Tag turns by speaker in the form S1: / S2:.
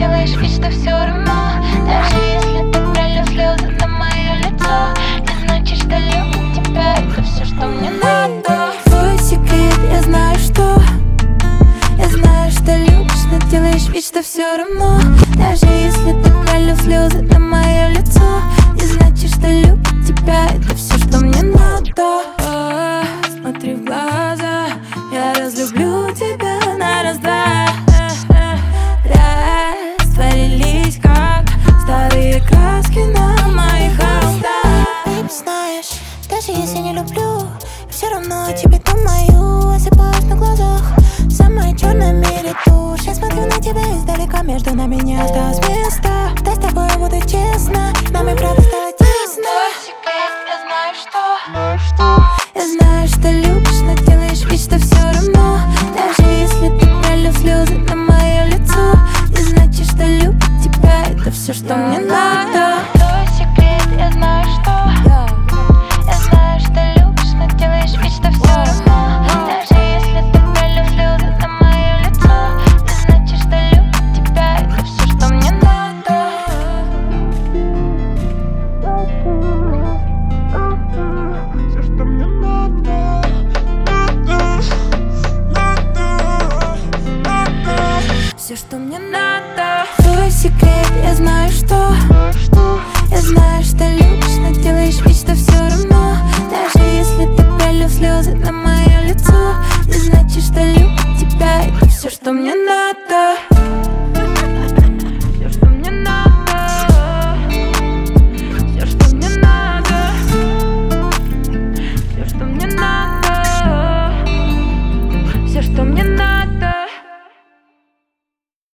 S1: делаешь вид, что все равно. Даже если ты пролил слезы на мое лицо, не значит, что люблю тебя. Это все, что мне надо.
S2: Твой секрет, я знаю, что любишь, но делаешь вид, что все равно. Даже если ты пролил слезы на мое лицо, не значит, что люблю тебя. Это все, что мне надо. Смотри в глаза, я разлюблю тебя на раз-два. Растворились, как старые краски на моих холстах.
S3: Знаешь, даже если не люблю, все равно о тебе думаю. Осыпаюсь на глазах в самой черной мере тушь. Я смотрю на тебя издалека, между нами не осталось места. Да с тобой буду честно, нам и правда стало тесно.
S1: Твой секрет, я знаю, что
S2: Я знаю, что любишь, но делаешь вид, что все равно. Даже если ты пролил слезы на мое лицо, не значит, что люблю тебя. Это все, что мне надо.
S1: твой секрет, я знаю, что любишь, но делаешь вид, что все равно. Даже если ты пролил слезы на мое лицо, не значит, что люблю тебя. Это все, что мне надо.
S4: Все, что мне надо.
S2: Все, что мне надо. Твой секрет, я знаю, что